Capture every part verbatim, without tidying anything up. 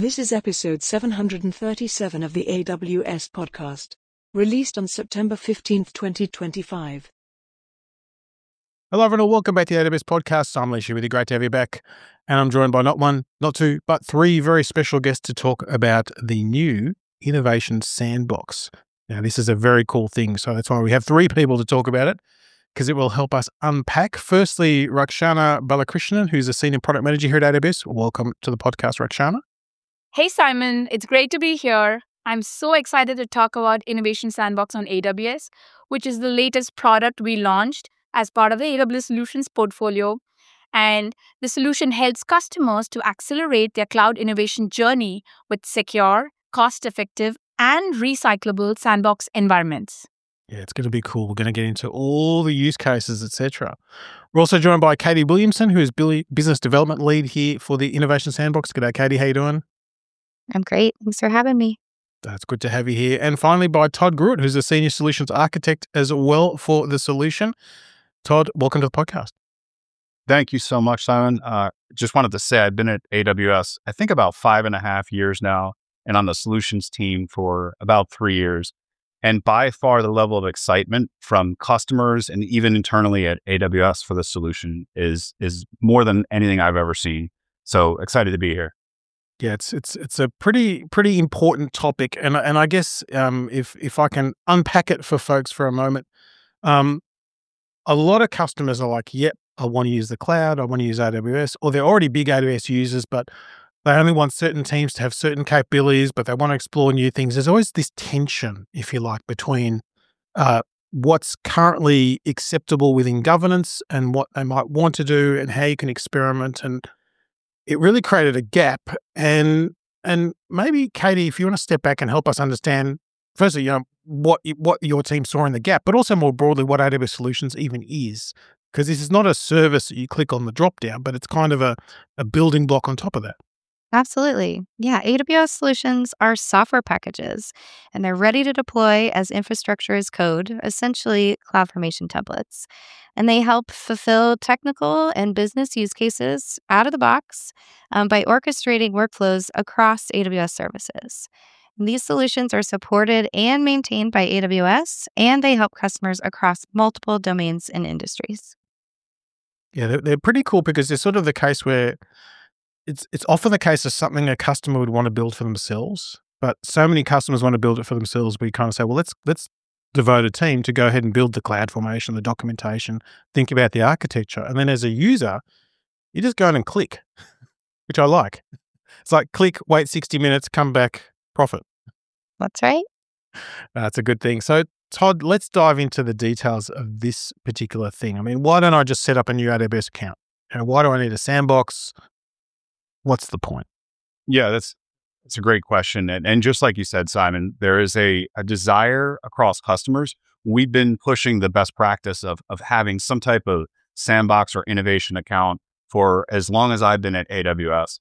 This is episode seven hundred thirty-seven of the A W S podcast, released on September fifteenth, twenty twenty-five. Hello everyone, welcome back to the A W S podcast. I'm Alicia with you, great to have you back. And I'm joined by not one, not two, but three very special guests to talk about the new Innovation Sandbox. Now this is a very cool thing, so that's why we have three people to talk about it, because it will help us unpack. Firstly, Rakshana Balakrishnan, who's a Senior Product Manager here at A W S. Welcome to the podcast, Rakshana. Hey Simon, it's great to be here. I'm so excited to talk about Innovation Sandbox on A W S, which is the latest product we launched as part of the A W S Solutions portfolio. And the solution helps customers to accelerate their cloud innovation journey with secure, cost-effective, and recyclable sandbox environments. Yeah, it's going to be cool. We're going to get into all the use cases, et cetera. We're also joined by Katie Williamson, who is Business Development Lead here for the Innovation Sandbox. G'day, Katie. How you doing? I'm great. Thanks for having me. That's good to have you here. And finally, by Todd Gruitt, who's a Senior Solutions Architect as well for the solution. Todd, welcome to the podcast. Thank you so much, Simon. Uh, just wanted to say I've been at A W S, I think about five and a half years now, and on the solutions team for about three years. And by far the level of excitement from customers and even internally at A W S for the solution is, is more than anything I've ever seen. So excited to be here. Yeah, it's it's it's a pretty pretty important topic, and and I guess um, if if I can unpack it for folks for a moment, um, a lot of customers are like, "Yep, I want to use the cloud, I want to use A W S," or they're already big A W S users, but they only want certain teams to have certain capabilities, but they want to explore new things. There's always this tension, if you like, between uh, what's currently acceptable within governance and what they might want to do, and how you can experiment. And it really created a gap. And and maybe, Katie, if you want to step back and help us understand, firstly, you know, what what your team saw in the gap, but also more broadly what A W S Solutions even is. Because this is not a service that you click on the drop down, but it's kind of a, a building block on top of that. Absolutely. Yeah, A W S Solutions are software packages, and they're ready to deploy as infrastructure as code, essentially CloudFormation templates. And they help fulfill technical and business use cases out of the box um, by orchestrating workflows across A W S services. And these solutions are supported and maintained by A W S, and they help customers across multiple domains and industries. Yeah, they're, they're pretty cool because they're sort of the case where it's it's often the case of something a customer would want to build for themselves, but so many customers want to build it for themselves. We kind of say, well, let's let's devote a team to go ahead and build the CloudFormation, the documentation, think about the architecture, and then as a user, you just go in and click, which I like. It's like click, wait sixty minutes, come back, profit. That's right. That's a good thing. So, Todd, let's dive into the details of this particular thing. I mean, why don't I just set up a new A W S account? You know, why do I need a sandbox? What's the point? Yeah, that's that's a great question. And, and just like you said, Simon, there is a, a desire across customers. We've been pushing the best practice of, of having some type of sandbox or innovation account for as long as I've been at A W S.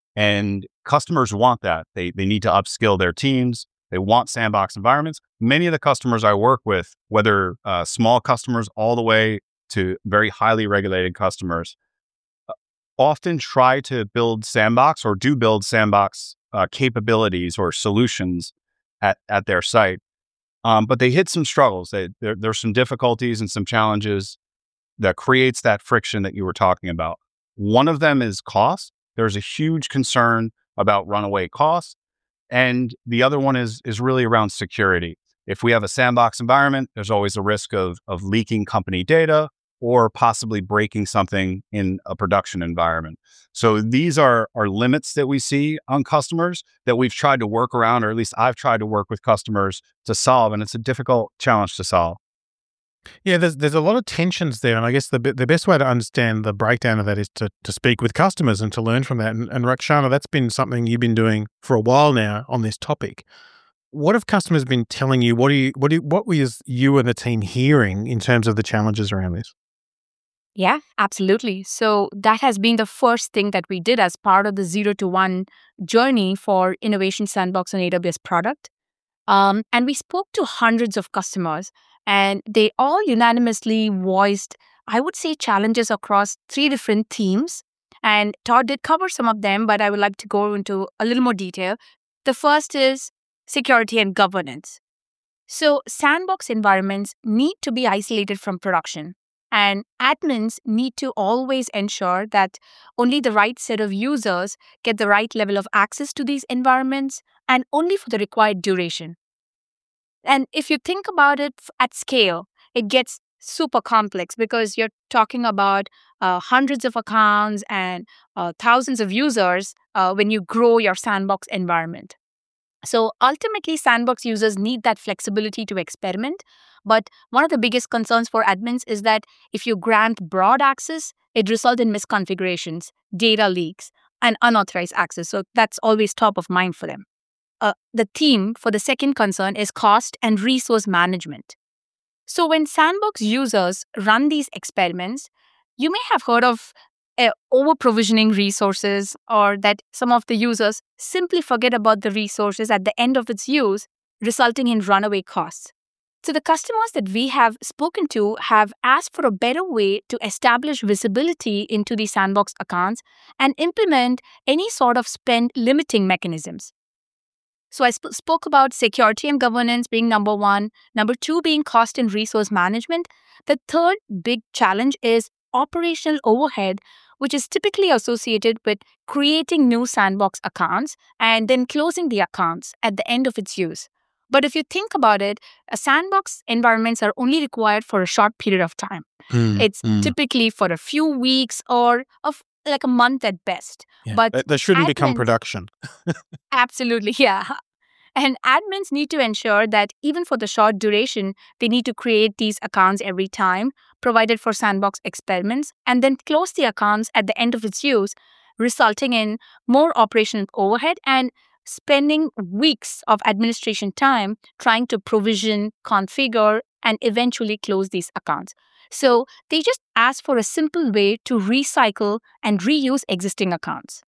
And customers want that. They, they need to upskill their teams. They want sandbox environments. Many of the customers I work with, whether uh, small customers all the way to very highly regulated customers, often try to build sandbox or do build sandbox uh, capabilities or solutions at, at their site. Um, but they hit some struggles. They, there, there's some difficulties and some challenges that creates that friction that you were talking about. One of them is cost. There's a huge concern about runaway costs. And the other one is, is really around security. If we have a sandbox environment, there's always a risk of, of leaking company data or possibly breaking something in a production environment. So these are, are limits that we see on customers that we've tried to work around, or at least I've tried to work with customers to solve, and it's a difficult challenge to solve. Yeah, there's there's a lot of tensions there, and I guess the the best way to understand the breakdown of that is to to speak with customers and to learn from that. And, and Rakshana, that's been something you've been doing for a while now on this topic. What have customers been telling you? What do you what do you, what was you and the team hearing in terms of the challenges around this? Yeah, absolutely. So that has been the first thing that we did as part of the zero to one journey for Innovation Sandbox on A W S product. Um, and we spoke to hundreds of customers, and they all unanimously voiced, I would say, challenges across three different themes. And Todd did cover some of them, but I would like to go into a little more detail. The first is security and governance. So sandbox environments need to be isolated from production, and admins need to always ensure that only the right set of users get the right level of access to these environments and only for the required duration. And if you think about it at scale, it gets super complex because you're talking about uh, hundreds of accounts and uh, thousands of users uh, when you grow your sandbox environment. So ultimately, sandbox users need that flexibility to experiment. But one of the biggest concerns for admins is that if you grant broad access, it results in misconfigurations, data leaks, and unauthorized access. So that's always top of mind for them. Uh, the theme for the second concern is cost and resource management. So when sandbox users run these experiments, you may have heard of uh, over-provisioning resources, or that some of the users simply forget about the resources at the end of its use, resulting in runaway costs. So the customers that we have spoken to have asked for a better way to establish visibility into the sandbox accounts and implement any sort of spend limiting mechanisms. So I sp- spoke about security and governance being number one, number two being cost and resource management. The third big challenge is operational overhead, which is typically associated with creating new sandbox accounts and then closing the accounts at the end of its use. But if you think about it, a sandbox environments are only required for a short period of time. Mm, It's mm. typically for a few weeks or of like a month at best. Yeah. But They, they shouldn't become admins- production. Absolutely, yeah. And admins need to ensure that even for the short duration, they need to create these accounts every time, provided for sandbox experiments, and then close the accounts at the end of its use, resulting in more operational overhead and spending weeks of administration time trying to provision, configure, and eventually close these accounts. So they just ask for a simple way to recycle and reuse existing accounts.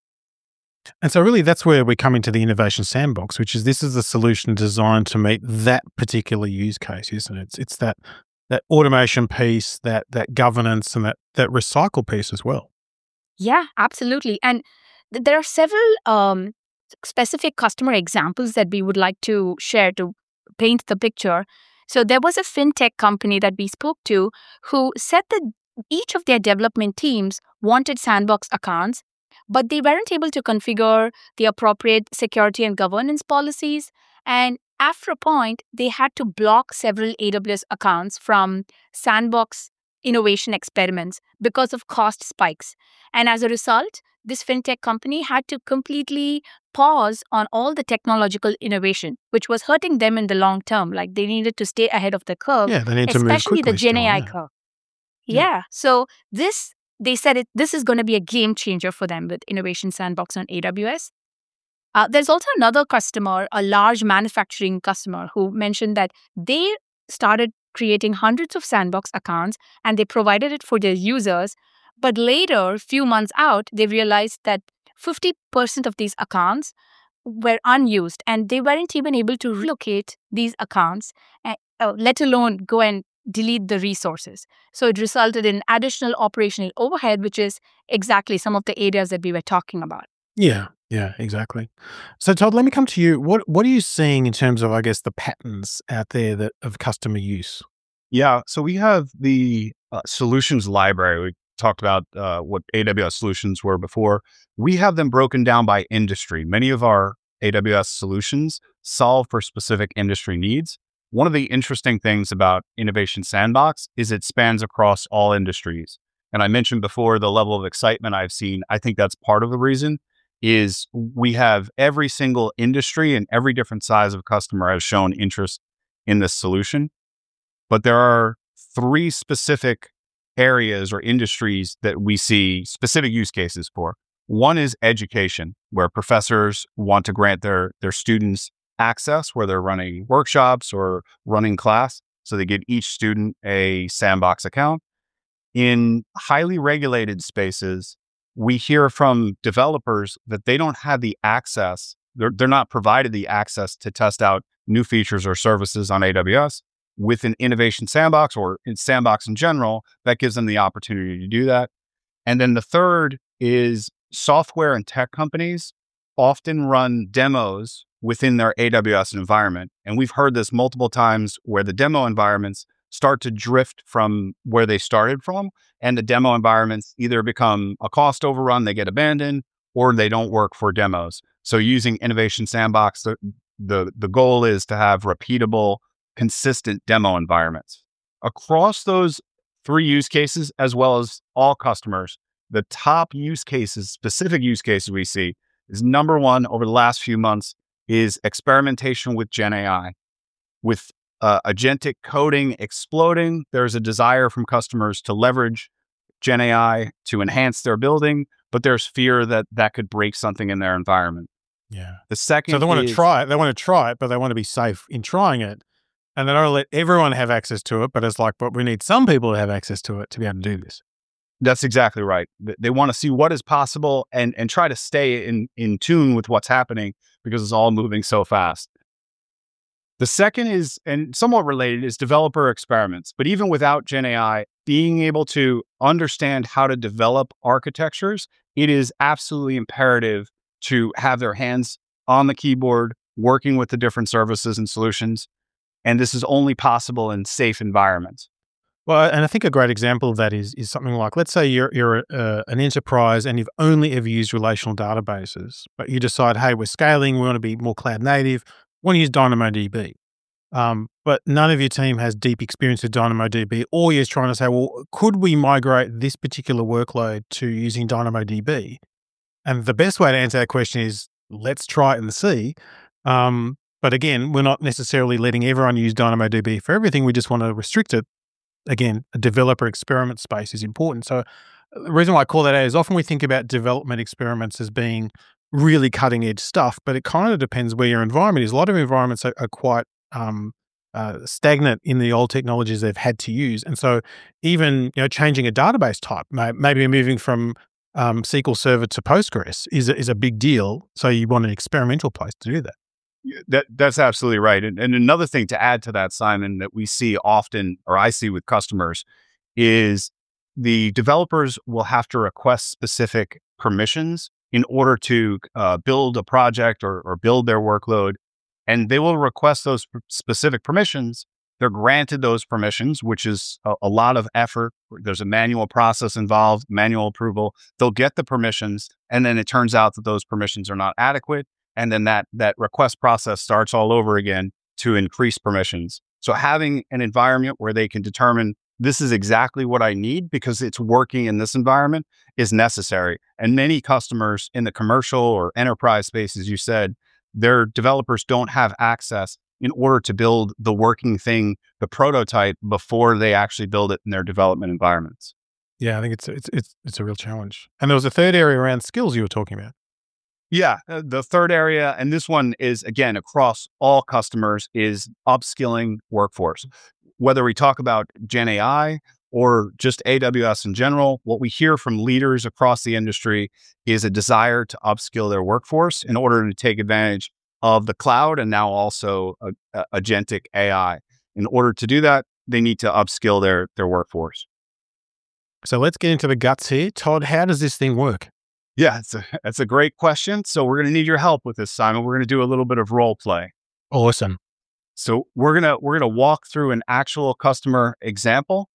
And so really that's where we come into the innovation sandbox, which is this is a solution designed to meet that particular use case, isn't it? It's, it's that that automation piece, that that governance, and that that recycle piece as well. Yeah, absolutely. And th- there are several um, specific customer examples that we would like to share to paint the picture. So there was a fintech company that we spoke to who said that each of their development teams wanted sandbox accounts, but they weren't able to configure the appropriate security and governance policies. And after a point, they had to block several A W S accounts from sandbox innovation experiments because of cost spikes. And as a result, this fintech company had to completely pause on all the technological innovation, which was hurting them in the long term. Like they needed to stay ahead of the curve, Yeah, they need to move especially quickly the Gen still, A I yeah. curve. Yeah. Yeah. So this, they said it. This is going to be a game changer for them with Innovation Sandbox on A W S. Uh, there's also another customer, a large manufacturing customer, who mentioned that they started creating hundreds of sandbox accounts and they provided it for their users. But later, a few months out, they realized that fifty percent of these accounts were unused and they weren't even able to relocate these accounts, uh, uh, let alone go and delete the resources. So it resulted in additional operational overhead, which is exactly some of the areas that we were talking about. Yeah, yeah, exactly. So Todd, let me come to you. What what are you seeing in terms of, I guess, the patterns out there that of customer use? Yeah. So we have the uh, solutions library. We talked about uh, what A W S solutions were before. We have them broken down by industry. Many of our A W S solutions solve for specific industry needs. One of the interesting things about Innovation Sandbox is it spans across all industries. And I mentioned before the level of excitement I've seen. I think that's part of the reason is we have every single industry and every different size of customer has shown interest in this solution. But there are three specific areas or industries that we see specific use cases for. One is education, where professors want to grant their, their students access, where they're running workshops or running class. So they give each student a sandbox account. In highly regulated spaces, we hear from developers that they don't have the access, they're, they're not provided the access to test out new features or services on A W S. With an Innovation Sandbox or in Sandbox in general, that gives them the opportunity to do that. And then the third is software and tech companies often run demos within their A W S environment. And we've heard this multiple times where the demo environments start to drift from where they started from. And the demo environments either become a cost overrun, they get abandoned, or they don't work for demos. So using Innovation Sandbox, the, the, the goal is to have repeatable, consistent demo environments. Across those three use cases, as well as all customers, the top use cases, specific use cases we see is number one over the last few months is experimentation with Gen A I. With uh, agentic coding exploding, there's a desire from customers to leverage Gen A I to enhance their building, but there's fear that that could break something in their environment. Yeah. The second So they want is, to try it. They want to try it, but they want to be safe in trying it. And they don't let everyone have access to it, but it's like, but we need some people to have access to it to be able to do this. That's exactly right. They want to see what is possible and, and try to stay in, in tune with what's happening because it's all moving so fast. The second is, and somewhat related, is developer experiments. But even without Gen A I, being able to understand how to develop architectures, it is absolutely imperative to have their hands on the keyboard, working with the different services and solutions. And this is only possible in safe environments. Well, and I think a great example of that is is something like, let's say you're you're uh, an enterprise and you've only ever used relational databases, but you decide, hey, we're scaling, we want to be more cloud native, we want to use DynamoDB. Um, but none of your team has deep experience with DynamoDB, or you're trying to say, well, could we migrate this particular workload to using DynamoDB? And the best way to answer that question is, let's try it and see. Um, but again, we're not necessarily letting everyone use DynamoDB for everything. We just want to restrict it. Again, a developer experiment space is important. So the reason why I call that out is often we think about development experiments as being really cutting edge stuff, but it kind of depends where your environment is. A lot of environments are, are quite um, uh, stagnant in the old technologies they've had to use. And so even, you know, changing a database type, maybe moving from um, S Q L Server to Postgres is a, is a big deal. So you want an experimental place to do that. That that's absolutely right. And, and another thing to add to that, Simon, that we see often, or I see with customers, is the developers will have to request specific permissions in order to uh, build a project or, or build their workload. And they will request those p- specific permissions. They're granted those permissions, which is a, a lot of effort. There's a manual process involved, manual approval. They'll get the permissions, and then it turns out that those permissions are not adequate. And then that that request process starts all over again to increase permissions. So having an environment where they can determine this is exactly what I need because it's working in this environment is necessary. And many customers in the commercial or enterprise space, as you said, their developers don't have access in order to build the working thing, the prototype, before they actually build it in their development environments. Yeah, I think it's it's it's it's a real challenge. And there was a third area around skills you were talking about. Yeah, uh, the third area, and this one is, again, across all customers, is upskilling workforce. Whether we talk about Gen A I or just A W S in general, what we hear from leaders across the industry is a desire to upskill their workforce in order to take advantage of the cloud and now also uh, uh, agentic A I. In order to do that, they need to upskill their, their workforce. So let's get into the guts here. Todd, how does this thing work? Yeah, it's a, that's a great question. So we're going to need your help with this, Simon. We're going to do a little bit of role play. Awesome. So we're going to we're going to walk through an actual customer example.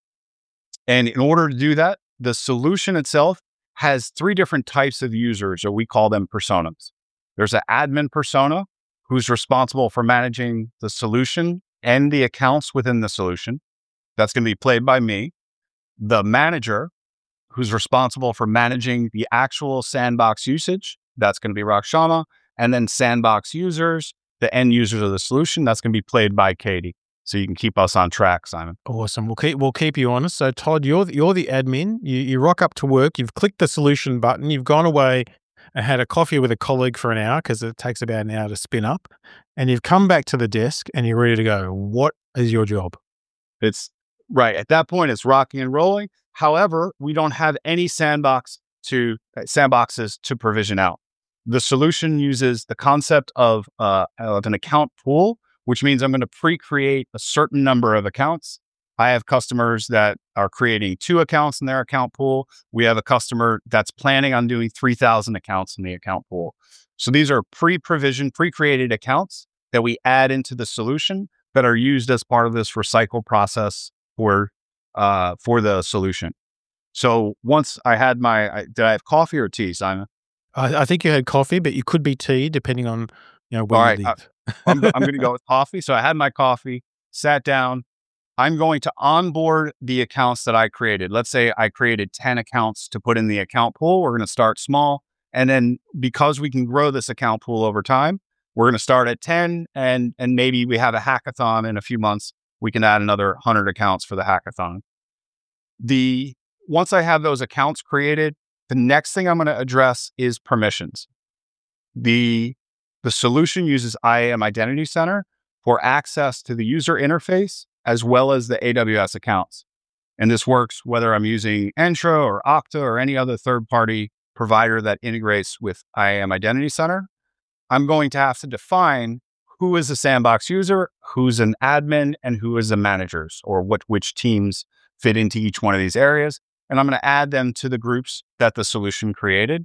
And in order to do that, the solution itself has three different types of users, or we call them personas. There's an admin persona who's responsible for managing the solution and the accounts within the solution. That's going to be played by me. The manager, who's responsible for managing the actual sandbox usage. That's going to be Rakshana. And then sandbox users, the end users of the solution, that's going to be played by Katie. So you can keep us on track, Simon. Awesome. We'll keep we'll keep you honest. So Todd, you're the, you're the admin. You you rock up to work. You've clicked the solution button. You've gone away and had a coffee with a colleague for an hour because it takes about an hour to spin up. And you've come back to the desk and you're ready to go. What is your job? It's right at that point. It's rocking and rolling. However, we don't have any sandbox to uh, sandboxes to provision out. The solution uses the concept of, uh, of an account pool, which means I'm going to pre-create a certain number of accounts. I have customers that are creating two accounts in their account pool. We have a customer that's planning on doing three thousand accounts in the account pool. So these are pre-provisioned, pre-created accounts that we add into the solution that are used as part of this recycle process for uh, for the solution. So once I had my, I, did I have coffee or tea, Simon? I, I think you had coffee, but you could be tea depending on, you know, where All you right, live. I, I'm, I'm going to go with coffee. So I had my coffee, sat down. I'm going to onboard the accounts that I created. Let's say I created ten accounts to put in the account pool. We're going to start small. And then because we can grow this account pool over time, we're going to start at ten, and, and maybe we have a hackathon in a few months. We can add another one hundred accounts for the hackathon. The Once I have those accounts created, the next thing I'm going to address is permissions. The, the solution uses I A M Identity Center for access to the user interface as well as the A W S accounts. And this works whether I'm using Entra or Okta or any other third-party provider that integrates with I A M Identity Center. I'm going to have to define who is a sandbox user, who's an admin, and who is the managers, or what which teams fit into each one of these areas. And I'm going to add them to the groups that the solution created.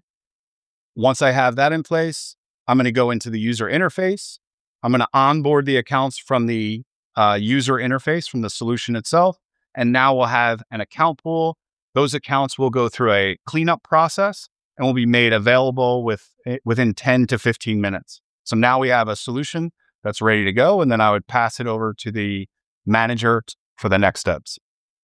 Once I have that in place, I'm going to go into the user interface. I'm going to onboard the accounts from the uh, user interface, from the solution itself. And now we'll have an account pool. Those accounts will go through a cleanup process and will be made available with, within ten to fifteen minutes. So now we have a solution that's ready to go. And then I would pass it over to the manager t- for the next steps.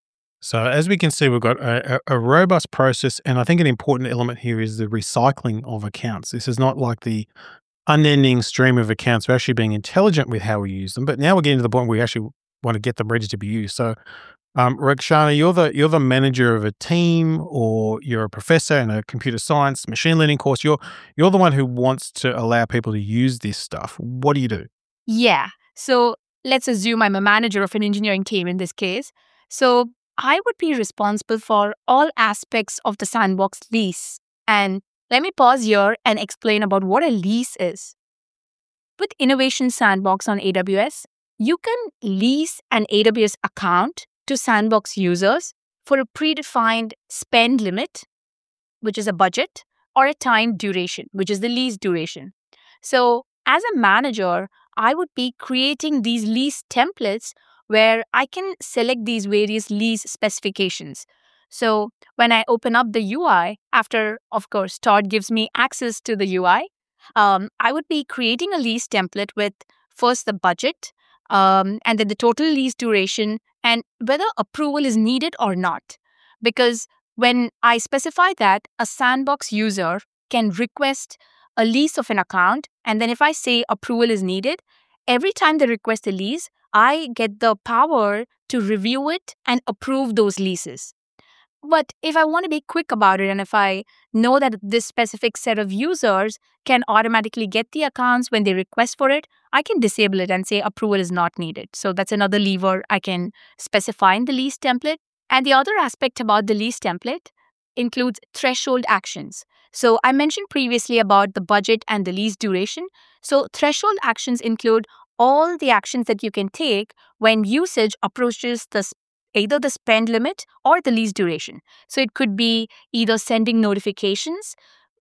So as we can see, we've got a, a, a robust process, and I think an important element here is the recycling of accounts. This is not like the unending stream of accounts. We're actually being intelligent with how we use them, but now we're getting to the point where we actually want to get them ready to be used. So, um, Rakshana, you're the you're the manager of a team, or you're a professor in a computer science machine learning course. You're you're the one who wants to allow people to use this stuff. What do you do? Yeah. So let's assume I'm a manager of an engineering team in this case. So I would be responsible for all aspects of the sandbox lease. And let me pause here and explain about what a lease is. With Innovation Sandbox on A W S, you can lease an A W S account to Sandbox users for a predefined spend limit, which is a budget, or a time duration, which is the lease duration. So as a manager, I would be creating these lease templates where I can select these various lease specifications. So when I open up the U I, after, of course, Todd gives me access to the U I, um, I would be creating a lease template with first the budget, um, and then the total lease duration, and whether approval is needed or not. Because when I specify that, a Sandbox user can request a lease of an account, and then if I say approval is needed, every time they request a lease, I get the power to review it and approve those leases. But if I want to be quick about it, and if I know that this specific set of users can automatically get the accounts when they request for it, I can disable it and say approval is not needed. So that's another lever I can specify in the lease template. And the other aspect about the lease template includes threshold actions. So I mentioned previously about the budget and the lease duration. So threshold actions include all the actions that you can take when usage approaches the either the spend limit or the lease duration. So it could be either sending notifications,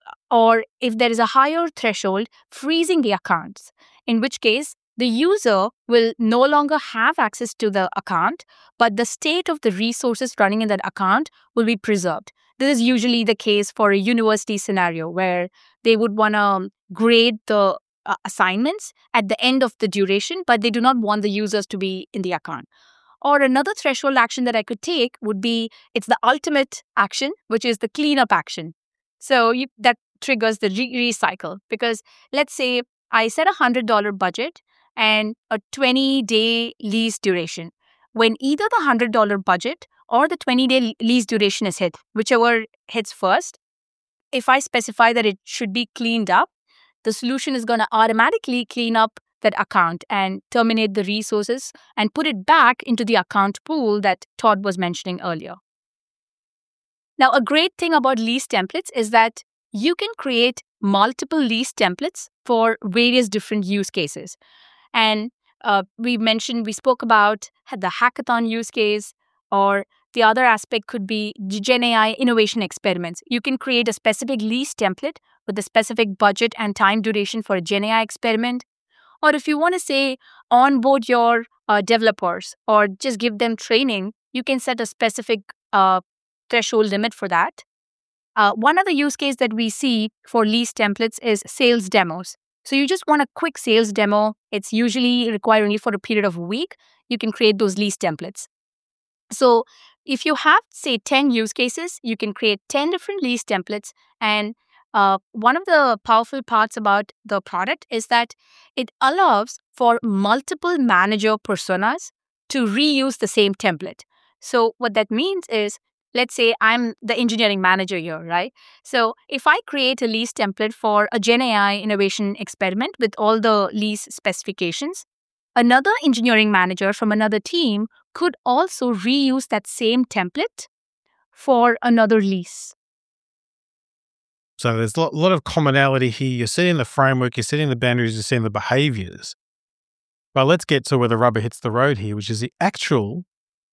or if there is a higher threshold, freezing the accounts, in which case the user will no longer have access to the account, but the state of the resources running in that account will be preserved. This is usually the case for a university scenario where they would want to grade the uh, assignments at the end of the duration, but they do not want the users to be in the account. Or another threshold action that I could take would be, it's the ultimate action, which is the cleanup action. So you, that triggers the re- recycle. Because let's say I set a one hundred dollars budget and a twenty-day lease duration. When either the one hundred dollars budget or the twenty-day lease duration is hit, whichever hits first, if I specify that it should be cleaned up, the solution is going to automatically clean up that account and terminate the resources and put it back into the account pool that Todd was mentioning earlier. Now, a great thing about lease templates is that you can create multiple lease templates for various different use cases. And uh, we mentioned, we spoke about the hackathon use case, Or the other aspect could be Gen A I innovation experiments. You can create a specific lease template with a specific budget and time duration for a Gen A I experiment. Or if you want to say onboard your uh, developers or just give them training, you can set a specific uh, threshold limit for that. Uh, one other use case that we see for lease templates is sales demos. So you just want a quick sales demo. It's usually required only for a period of a week. You can create those lease templates. So if you have, say, ten use cases, you can create ten different lease templates. And uh, one of the powerful parts about the product is that it allows for multiple manager personas to reuse the same template. So what that means is, let's say I'm the engineering manager here, right? So if I create a lease template for a Gen A I innovation experiment with all the lease specifications, another engineering manager from another team could also reuse that same template for another lease. So there's a lot, lot of commonality here. You're setting the framework, you're setting the boundaries, you're setting the behaviors. But let's get to where the rubber hits the road here, which is the actual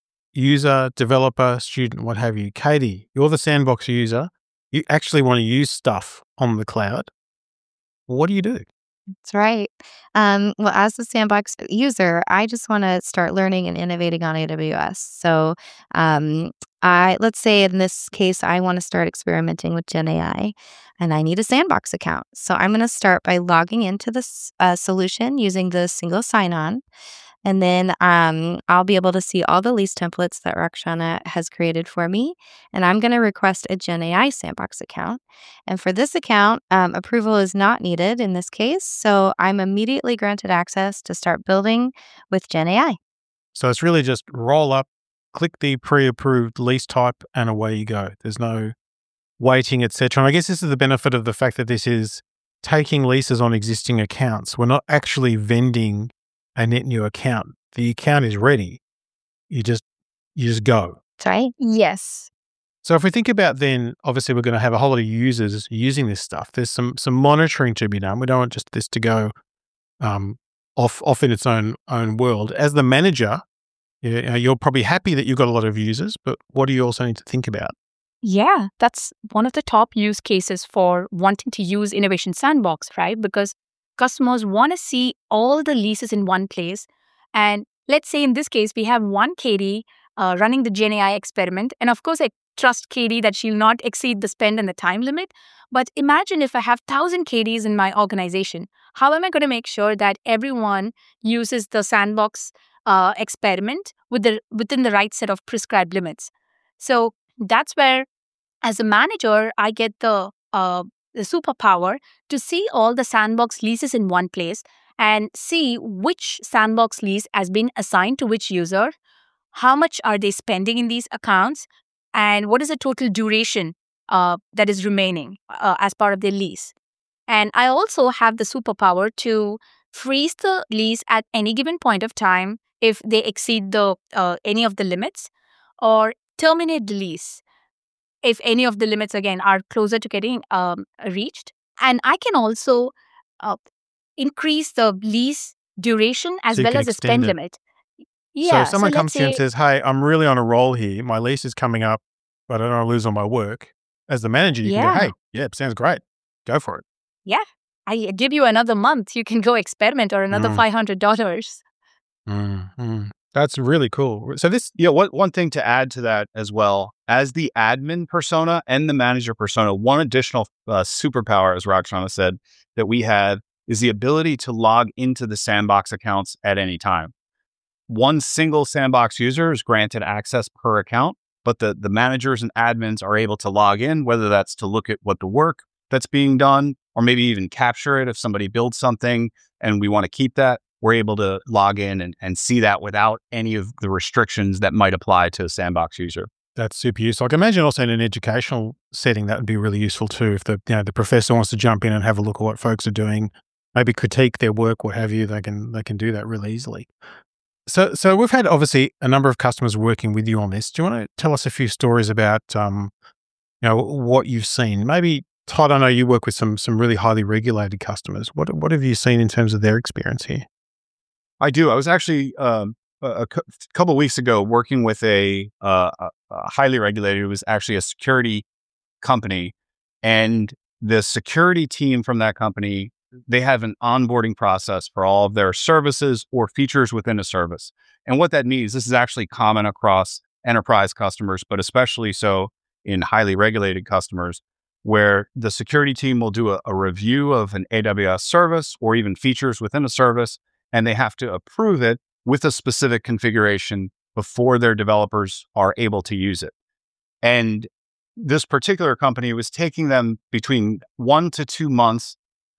user, developer, student, what have you. Katie, you're the Sandbox user. You actually want to use stuff on the cloud. What do you do? That's right. Um, well, as the Sandbox user, I just want to start learning and innovating on A W S. So, um, I let's say in this case, I want to start experimenting with Gen A I, and I need a Sandbox account. So I'm going to start by logging into this uh, solution using the single sign-on. And then um, I'll be able to see all the lease templates that Rakshana has created for me. And I'm going to request a Gen A I Sandbox account. And for this account, um, approval is not needed in this case. So I'm immediately granted access to start building with Gen A I. So it's really just roll up, click the pre-approved lease type, and away you go. There's no waiting, et cetera. And I guess this is the benefit of the fact that this is taking leases on existing accounts. We're not actually vending a net new account. The account is ready. You just you just go. That's right. Yes. So if we think about then, obviously we're going to have a whole lot of users using this stuff. There's some some monitoring to be done. We don't want just this to go um, off off in its own own world. As the manager, you know, you're probably happy that you've got a lot of users, but what do you also need to think about? Yeah, that's one of the top use cases for wanting to use Innovation Sandbox, right? Because customers want to see all the leases in one place. And let's say in this case, we have one Katie uh, running the Gen A I experiment. And of course, I trust Katie that she'll not exceed the spend and the time limit. But imagine if I have one thousand K Ds in my organization. How am I going to make sure that everyone uses the Sandbox uh, experiment with the, within the right set of prescribed limits? So that's where, as a manager, I get the uh, the superpower to see all the Sandbox leases in one place and see which Sandbox lease has been assigned to which user, how much are they spending in these accounts, and what is the total duration uh, that is remaining uh, as part of their lease. And I also have the superpower to freeze the lease at any given point of time if they exceed the uh, any of the limits, or terminate the lease if any of the limits, again, are closer to getting um, reached. And I can also uh, increase the lease duration as So you well can as the extend spend it. limit. So Yeah. if someone so comes let's to you and say, says, hey, I'm really on a roll here. My lease is coming up, but I don't want to lose all my work. As the manager, you can go, yeah, hey, yeah, sounds great. Go for it. yeah, I give you another month. You can go experiment, or another Mm, five hundred dollars. mm, mm. That's really cool. So this, Yeah, one, one thing to add to that as well, as the admin persona and the manager persona, one additional uh, superpower, as Rakshana said, that we have is the ability to log into the Sandbox accounts at any time. One single Sandbox user is granted access per account, but the, the managers and admins are able to log in, whether that's to look at what the work that's being done, or maybe even capture it if somebody builds something and we want to keep that. We're able to log in and, and see that without any of the restrictions that might apply to a Sandbox user. That's super useful. I can imagine also in an educational setting that would be really useful too. If the you know the professor wants to jump in and have a look at what folks are doing, maybe critique their work, what have you, they can they can do that really easily. So so we've had obviously a number of customers working with you on this. Do you want to tell us a few stories about um, you know what you've seen? Maybe Todd, I know you work with some some really highly regulated customers. What what have you seen in terms of their experience here? I do. I was actually um, a, a cou- couple weeks ago working with a, uh, a, a highly regulated, it was actually a security company. And the security team from that company, they have an onboarding process for all of their services or features within a service. And what that means, this is actually common across enterprise customers, but especially so in highly regulated customers, where the security team will do a, a review of an A W S service or even features within a service, and they have to approve it with a specific configuration before their developers are able to use it. And this particular company was taking them between one to two months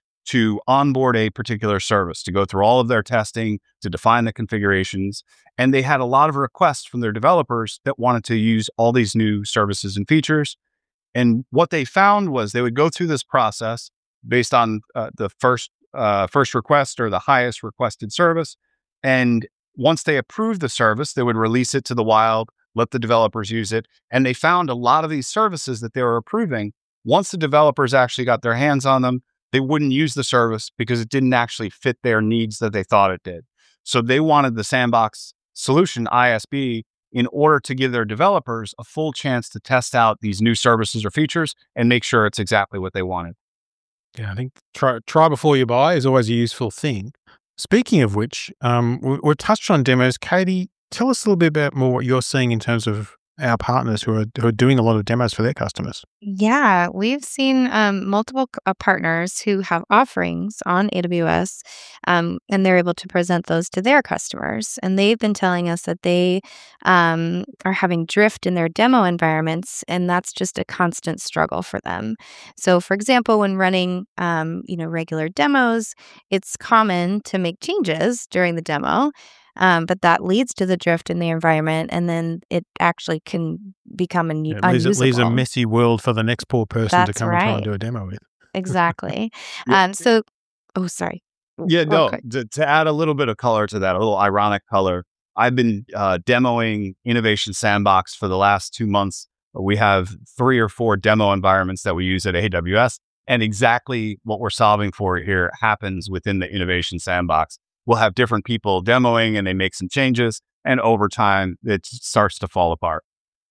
to onboard a particular service, to go through all of their testing, to define the configurations. And they had a lot of requests from their developers that wanted to use all these new services and features. And what they found was they would go through this process based on uh, the first uh, first request or the highest requested service. And once they approved the service, they would release it to the wild, let the developers use it. And they found a lot of these services that they were approving, once the developers actually got their hands on them, they wouldn't use the service because it didn't actually fit their needs that they thought it did. So they wanted the Sandbox solution, I S B, in order to give their developers a full chance to test out these new services or features and make sure it's exactly what they wanted. Yeah, I think try, try before you buy is always a useful thing. Speaking of which, um, we, we've touched on demos. Katie, tell us a little bit about more what you're seeing in terms of our partners who are, who are doing a lot of demos for their customers. Yeah, we've seen um, multiple c- uh, partners who have offerings on A W S, um, and they're able to present those to their customers. And they've been telling us that they um, are having drift in their demo environments, and that's just a constant struggle for them. So, for example, when running, um, you know, regular demos, it's common to make changes during the demo. Um, but that leads to the drift in the environment, and then it actually can become un- Yeah, it leaves, it leaves a unusable. messy world for the next poor person to That's come and try and right. do a demo with. Exactly. Yeah, Um, so, oh, sorry. yeah, Real no, quick. to, to add a little bit of color to that, a little ironic color, I've been uh, demoing Innovation Sandbox for the last two months. We have three or four demo environments that we use at A W S, and exactly what we're solving for here happens within the Innovation Sandbox. We'll have different people demoing and they make some changes, and over time, it starts to fall apart.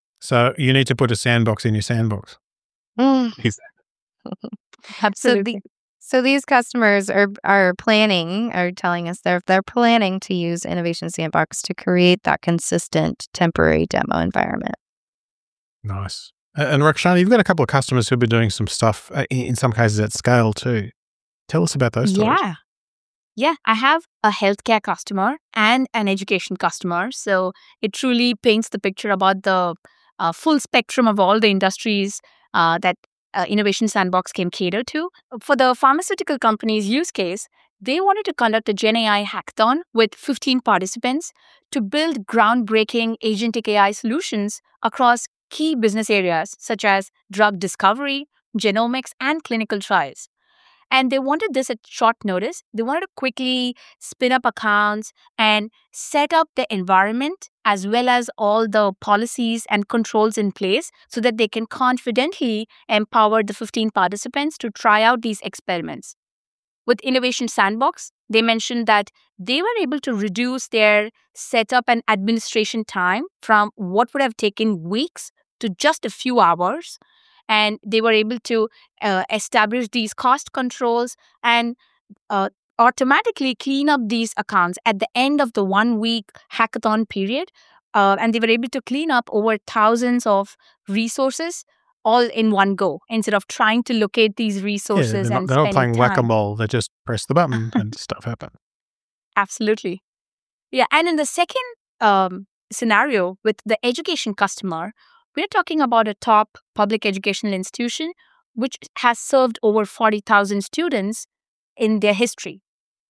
So you need to put a sandbox in your sandbox. Mm. So, Absolutely. the, so these customers are are planning, are telling us they're they're planning to use Innovation Sandbox to create that consistent temporary demo environment. Nice. A- And Rakshana, you've got a couple of customers who've been doing some stuff, uh, in in some cases at scale too. Tell us about those stories. Yeah. Yeah, I have a healthcare customer and an education customer. So it truly paints the picture about the uh, full spectrum of all the industries uh, that uh, Innovation Sandbox can cater to. For the pharmaceutical company's use case, they wanted to conduct a Gen A I hackathon with fifteen participants to build groundbreaking agentic A I solutions across key business areas such as drug discovery, genomics, and clinical trials. And they wanted this at short notice. They wanted to quickly spin up accounts and set up the environment as well as all the policies and controls in place so that they can confidently empower the fifteen participants to try out these experiments. With Innovation Sandbox, they mentioned that they were able to reduce their setup and administration time from what would have taken weeks to just a few hours. And they were able to uh, establish these cost controls and uh, automatically clean up these accounts at the end of the one week hackathon period. Uh, and they were able to clean up over thousands of resources all in one go instead of trying to locate these Yeah, resources they're not, and they're not spending playing time. whack-a-mole. They just press the button and stuff happens. Absolutely. Yeah. And in the second um, scenario with the education customer, we're talking about a top public educational institution which has served over forty thousand students in their history.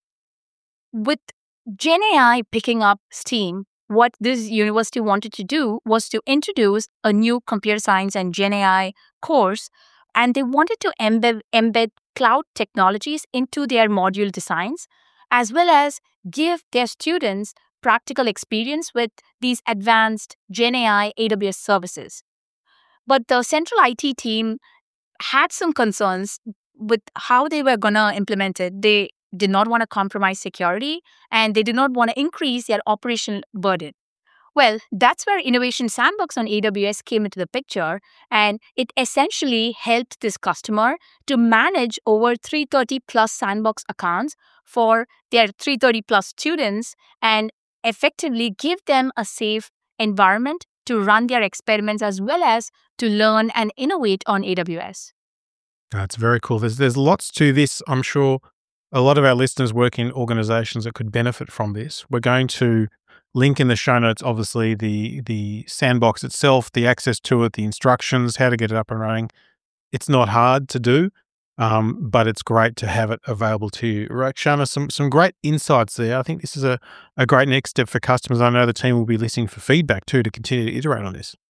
With Gen A I picking up steam, what this university wanted to do was to introduce a new computer science and Gen A I course, and they wanted to embed, embed cloud technologies into their module designs, as well as give their students practical experience with these advanced Gen A I A W S services. But the central I T team had some concerns with how they were going to implement it. They did not want to compromise security, and they did not want to increase their operational burden. Well, that's where Innovation Sandbox on A W S came into the picture, and it essentially helped this customer to manage over three hundred thirty plus Sandbox accounts for their three hundred thirty plus students and effectively give them a safe environment to run their experiments as well as to learn and innovate on A W S. That's very cool. There's there's lots to this. I'm sure a lot of our listeners work in organizations that could benefit from this. We're going to link in the show notes, obviously, the the sandbox itself, the access to it, the instructions, how to get it up and running. It's not hard to do, um, but it's great to have it available to you. Rakshana, some some great insights there. I think this is a, a great next step for customers. I know the team will be listening for feedback too to continue to iterate on this.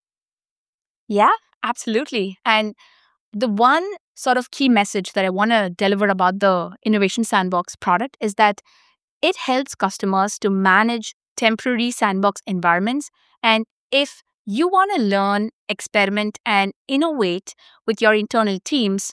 Yeah, absolutely. And the one sort of key message that I want to deliver about the Innovation Sandbox product is that it helps customers to manage temporary sandbox environments. And if you want to learn, experiment, and innovate with your internal teams,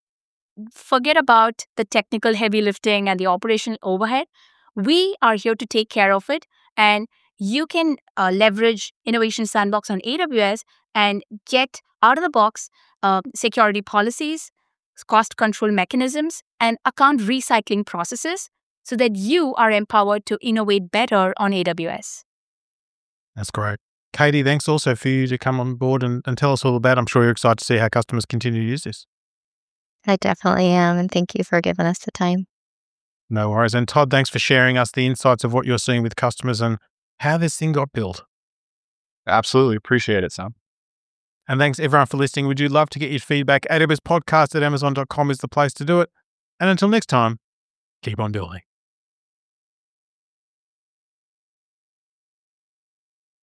forget about the technical heavy lifting and the operational overhead. We are here to take care of it. And you can uh, leverage Innovation Sandbox on A W S and get out of the box uh, security policies, cost control mechanisms, and account recycling processes so that you are empowered to innovate better on A W S. That's great. Katie, thanks also for you to come on board and, and tell us all about it. I'm sure you're excited to see how customers continue to use this. I definitely am, and thank you for giving us the time. No worries. And Todd, thanks for sharing us the insights of what you're seeing with customers and how this thing got built. Absolutely. Appreciate it, Sam. And thanks everyone for listening. Would you love to get your feedback? A W S podcast at amazon dot com is the place to do it. And until next time, keep on building.